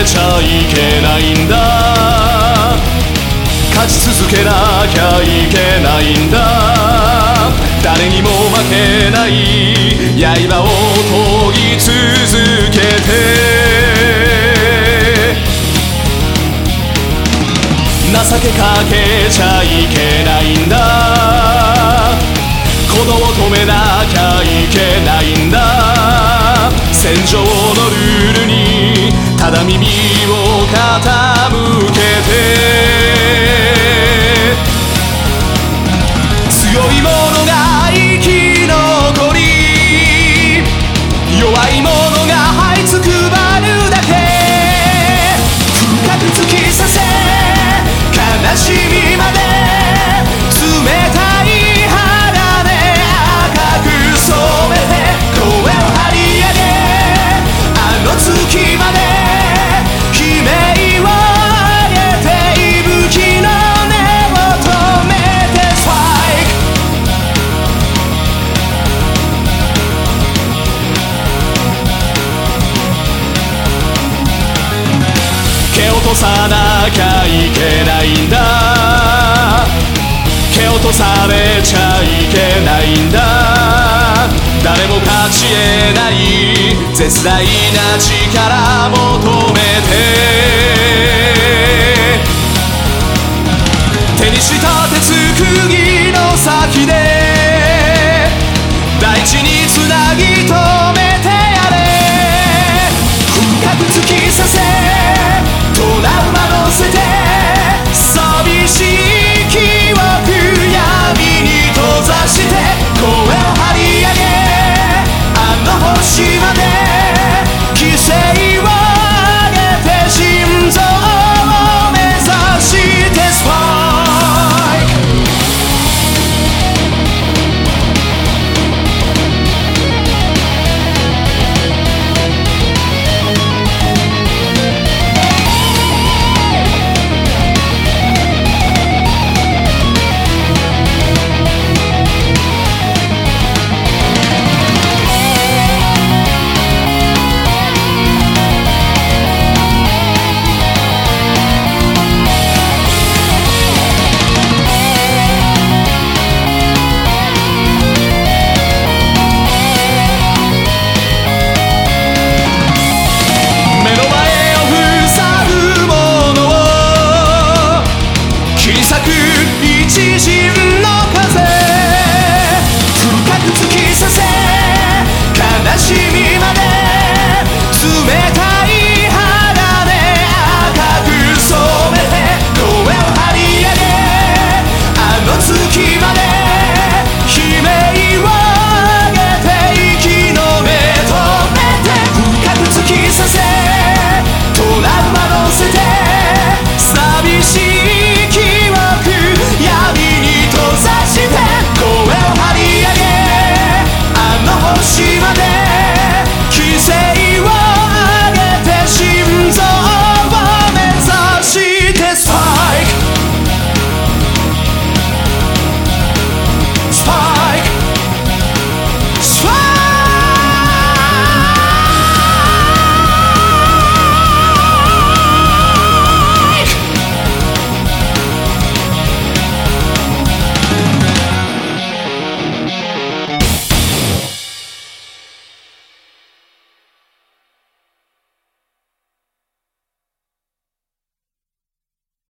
ちゃいけないんだ、勝ち続けなきゃいけないんだ、誰にも負けない刃を研ぎ続けて、情けかけちゃいけないんだ、鼓動を止めなきゃいけないんだ、戦場のルールにただ耳を傾けて、強い者が生き残り、弱い者が這いつくばるだけ、深く突き刺せ悲しみまで冷たい肌で赤く染めて、声を張り上げあの月まで悲鳴を上げて、息吹の音を止めてスパイク、蹴落とさなきゃいけないんだ、蹴落とされちゃいけないんだ、誰も勝ち得ない絶大な力求めて、手にした鉄釘の先で